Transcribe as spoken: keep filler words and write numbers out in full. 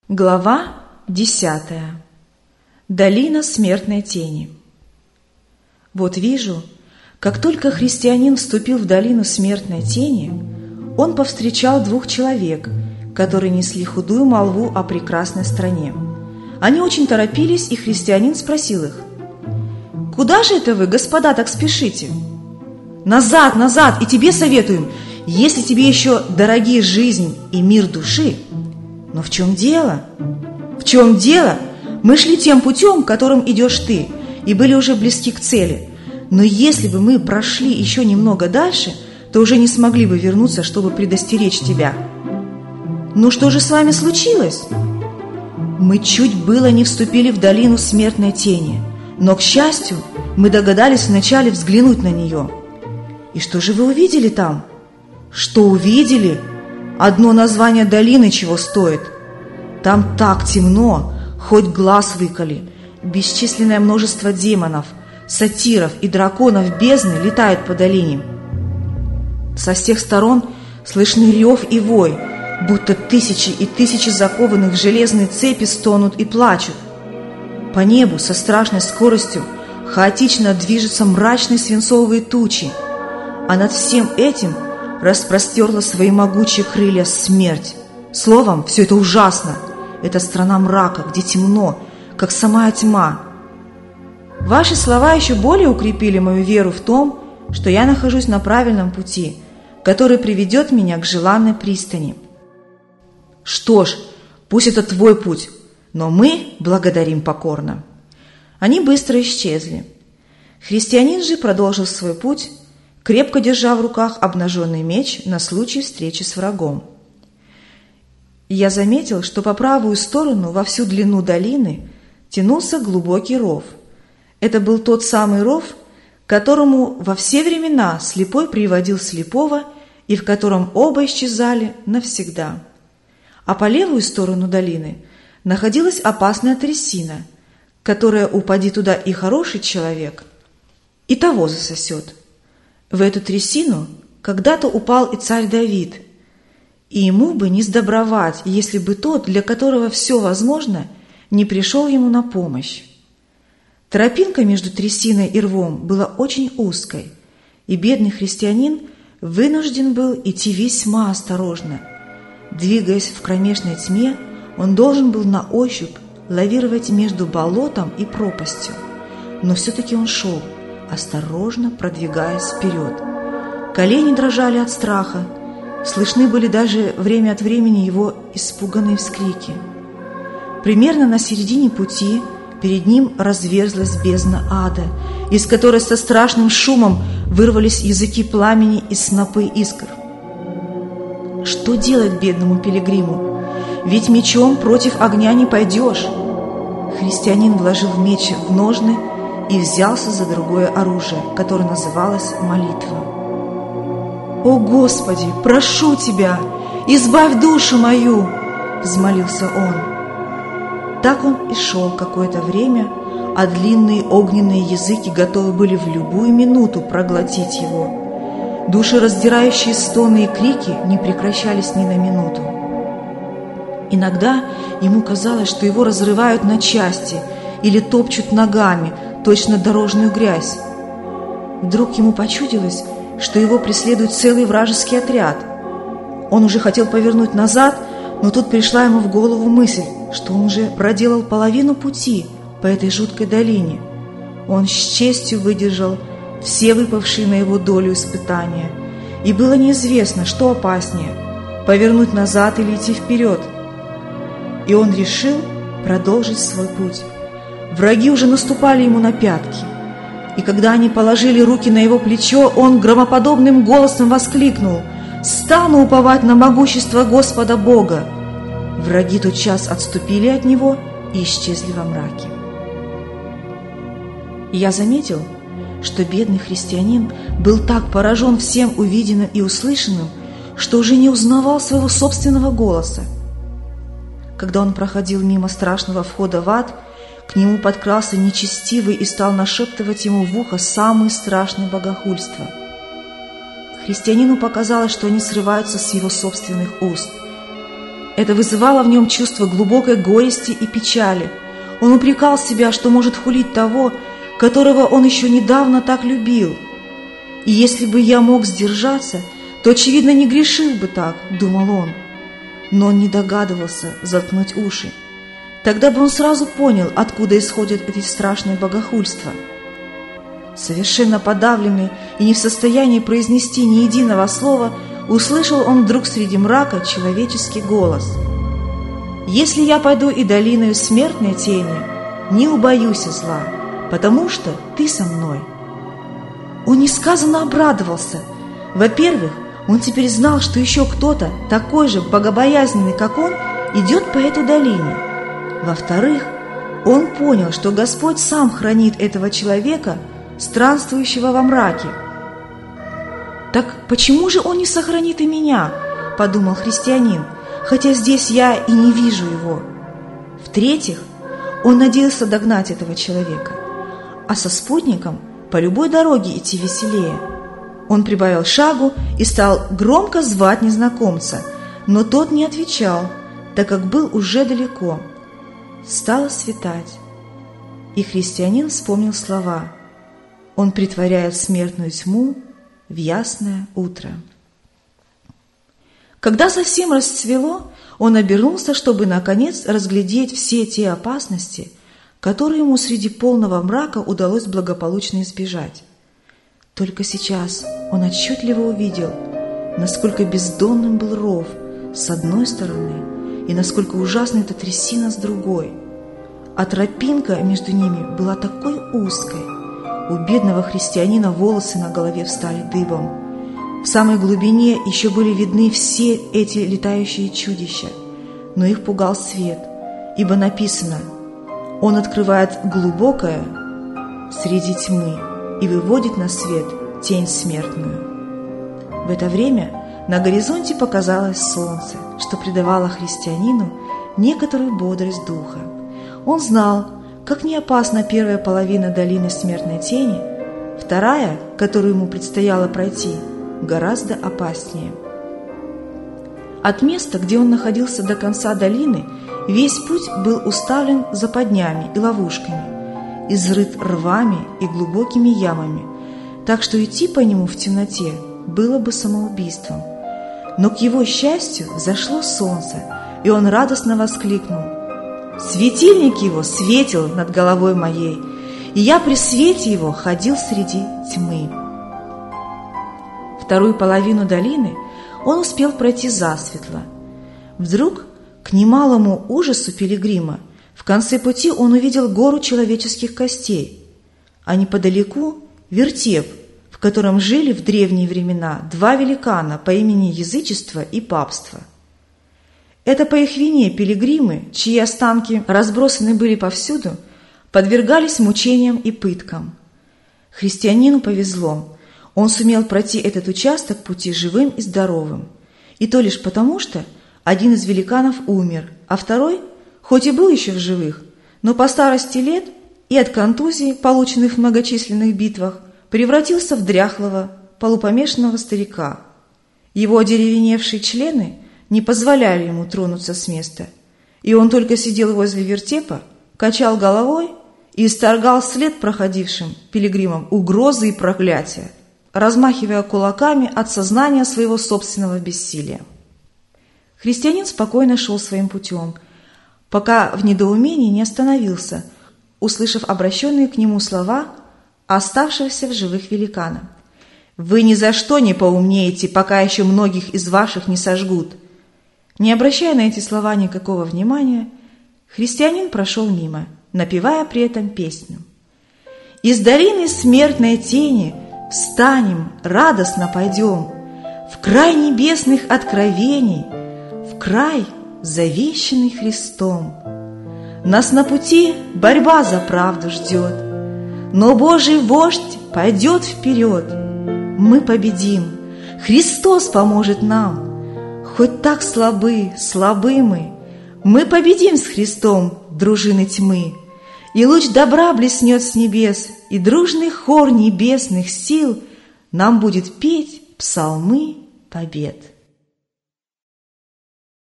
Глава десятая. Долина смертной тени. Вот вижу, как только христианин вступил в долину смертной тени, он повстречал двух человек, которые несли худую молву о прекрасной стране. Они очень торопились, и христианин спросил их: «Куда же это вы, господа, так спешите?» «Назад, назад, и тебе советуем, если тебе еще дороги жизнь и мир души». «Но в чем дело?» «В чем дело? Мы шли тем путем, которым идешь ты, и были уже близки к цели. Но если бы мы прошли еще немного дальше, то уже не смогли бы вернуться, чтобы предостеречь тебя». «Ну что же с вами случилось?» «Мы чуть было не вступили в долину смертной тени, но, к счастью, мы догадались вначале взглянуть на нее». «И что же вы увидели там?» «Что увидели? Одно название долины чего стоит. Там так темно, хоть глаз выколи. Бесчисленное множество демонов, сатиров и драконов бездны летают по долине. Со всех сторон слышны рев и вой, будто тысячи и тысячи закованных в железные цепи стонут и плачут. По небу со страшной скоростью хаотично движутся мрачные свинцовые тучи, а над всем этим распростерла свои могучие крылья смерть. Словом, все это ужасно. Это страна мрака, где темно, как самая тьма. Ваши слова еще более укрепили мою веру в том, что я нахожусь на правильном пути, который приведет меня к желанной пристани. Что ж, пусть это твой путь, но мы благодарим покорно». Они быстро исчезли. Христианин же продолжил свой путь, крепко держа в руках обнаженный меч на случай встречи с врагом. Я заметил, что по правую сторону во всю длину долины тянулся глубокий ров. Это был тот самый ров, к которому во все времена слепой приводил слепого и в котором оба исчезали навсегда. А по левую сторону долины находилась опасная трясина, которая, упади туда и хороший человек, и того засосет. В эту трясину когда-то упал и царь Давид, и ему бы не сдобровать, если бы тот, для которого все возможно, не пришел ему на помощь. Тропинка между трясиной и рвом была очень узкой, и бедный христианин вынужден был идти весьма осторожно. Двигаясь в кромешной тьме, он должен был на ощупь лавировать между болотом и пропастью, но все-таки он шел, осторожно продвигаясь вперед. Колени дрожали от страха, слышны были даже время от времени его испуганные вскрики. Примерно на середине пути перед ним разверзлась бездна ада, из которой со страшным шумом вырвались языки пламени и снопы искр. Что делать бедному пилигриму? Ведь мечом против огня не пойдешь. Христианин вложил меч в ножны и взялся за другое оружие, которое называлось молитва. «О Господи, прошу Тебя, избавь душу мою!» – взмолился он. Так он и шел какое-то время, а длинные огненные языки готовы были в любую минуту проглотить его. Душераздирающие стоны и крики не прекращались ни на минуту. Иногда ему казалось, что его разрывают на части или топчут ногами, точно дорожную грязь. Вдруг ему почудилось, что его преследует целый вражеский отряд. Он уже хотел повернуть назад, но тут пришла ему в голову мысль, что он уже проделал половину пути по этой жуткой долине. Он с честью выдержал все выпавшие на его долю испытания, и было неизвестно, что опаснее – повернуть назад или идти вперед. И он решил продолжить свой путь. Враги уже наступали ему на пятки, и когда они положили руки на его плечо, он громоподобным голосом воскликнул: «Стану уповать на могущество Господа Бога!» Враги тотчас отступили от него и исчезли во мраке. И я заметил, что бедный христианин был так поражен всем увиденным и услышанным, что уже не узнавал своего собственного голоса. Когда он проходил мимо страшного входа в ад, к нему подкрался нечестивый и стал нашептывать ему в ухо самые страшные богохульства. Христианину показалось, что они срываются с его собственных уст. Это вызывало в нем чувство глубокой горести и печали. Он упрекал себя, что может хулить того, которого он еще недавно так любил. «И если бы я мог сдержаться, то, очевидно, не грешил бы так», — думал он. Но он не догадывался заткнуть уши. Тогда бы он сразу понял, откуда исходят эти страшные богохульства. Совершенно подавленный и не в состоянии произнести ни единого слова, услышал он вдруг среди мрака человеческий голос. «Если я пойду и долиною смертной тени, не убоюсь зла, потому что ты со мной». Он несказанно обрадовался. Во-первых, он теперь знал, что еще кто-то, такой же богобоязненный, как он, идет по этой долине. Во-вторых, он понял, что Господь сам хранит этого человека, странствующего во мраке. «Так почему же он не сохранит и меня?» – подумал христианин, «хотя здесь я и не вижу его». В-третьих, он надеялся догнать этого человека, а со спутником по любой дороге идти веселее. Он прибавил шагу и стал громко звать незнакомца, но тот не отвечал, так как был уже далеко. Стало светать, и христианин вспомнил слова: «Он притворяет смертную тьму в ясное утро». Когда совсем расцвело, он обернулся, чтобы, наконец, разглядеть все те опасности, которые ему среди полного мрака удалось благополучно избежать. Только сейчас он отчетливо увидел, насколько бездонным был ров с одной стороны и насколько ужасна эта трясина с другой. А тропинка между ними была такой узкой. У бедного христианина волосы на голове встали дыбом. В самой глубине еще были видны все эти летающие чудища, но их пугал свет, ибо написано: «Он открывает глубокое среди тьмы и выводит на свет тень смертную». В это время на горизонте показалось солнце, что придавало христианину некоторую бодрость духа. Он знал, как не опасна первая половина долины смертной тени, вторая, которую ему предстояло пройти, гораздо опаснее. От места, где он находился до конца долины, весь путь был уставлен западнями и ловушками, изрыт рвами и глубокими ямами, так что идти по нему в темноте было бы самоубийством. Но к его счастью взошло солнце, и он радостно воскликнул: «Светильник его светил над головой моей, и я при свете его ходил среди тьмы». Вторую половину долины он успел пройти засветло. Вдруг, к немалому ужасу пилигрима, в конце пути он увидел гору человеческих костей, а неподалеку вертеп, в котором жили в древние времена два великана по имени язычество и папство. Это по их вине пилигримы, чьи останки разбросаны были повсюду, подвергались мучениям и пыткам. Христианину повезло, он сумел пройти этот участок пути живым и здоровым, и то лишь потому, что один из великанов умер, а второй, хоть и был еще в живых, но по старости лет и от контузий, полученных в многочисленных битвах, превратился в дряхлого, полупомешанного старика. Его одеревеневшие члены не позволяли ему тронуться с места, и он только сидел возле вертепа, качал головой и исторгал вслед проходившим пилигримам угрозы и проклятия, размахивая кулаками от сознания своего собственного бессилия. Христианин спокойно шел своим путем, пока в недоумении не остановился, услышав обращенные к нему слова оставшегося в живых великана: «Вы ни за что не поумнеете, пока еще многих из ваших не сожгут». Не обращая на эти слова никакого внимания, христианин прошел мимо, напевая при этом песню: «Из долины смертной тени встанем, радостно пойдем в край небесных откровений, в край, завещанный Христом. Нас на пути борьба за правду ждет, но Божий вождь пойдет вперед. Мы победим, Христос поможет нам. Хоть так слабы, слабы мы, мы победим с Христом дружины тьмы. И луч добра блеснет с небес, и дружный хор небесных сил нам будет петь псалмы побед».